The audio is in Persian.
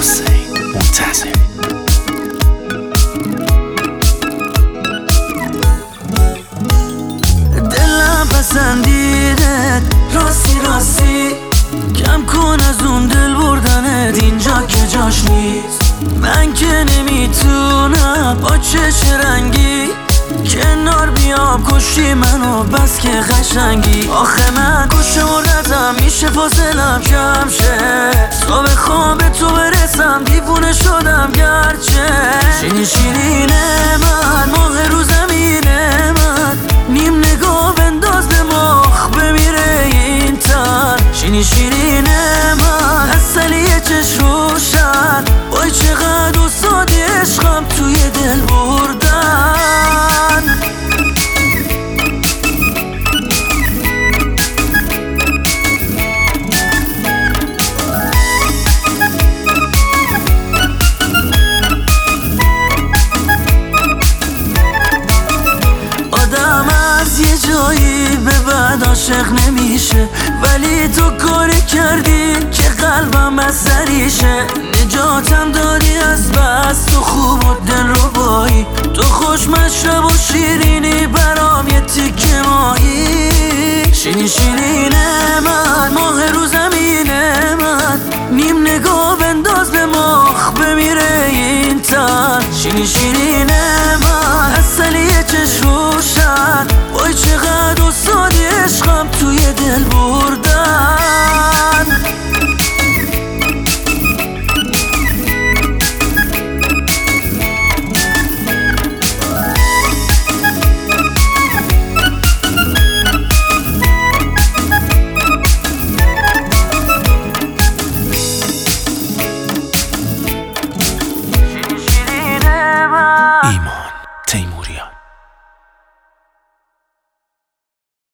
حسین منتظر. دلم پسندیدت راستی راستی، کم کن از اون دل بردنت اینجا که جاش نیست. من که نمیتونم با چش رنگی کنار بیام، کشی منو بس که قشنگی. آخه من گشادتم میشه فاصلم کم شه، صبح خواب به تو برسم دیوونه شدم گرچه. شیرین شیرین من ماه رو زمینه من، نیم نگاه بنداز به مخ بمیره این تن. شیرین شیرین من اصلی چش روشن، وای چقدر استادی عشقم توی دل بردن. آدم از یه جایی به بعد عاشق نمیشه، ولی تو کاری کردی که قلبم از سریشه. نجاتم دادی از بس، تو خوب و دل رو بایی، تو خوش مشرب و شیرینی برام یه تیکه مایی. شیرین شیرین من ماه رو زمینه من، نیم نگاه بنداز به مخ بمیره این تن. شیرین شیرین من اصلی چش روشن، وای چقدر استادی عشقم توی دل بردن. ایمان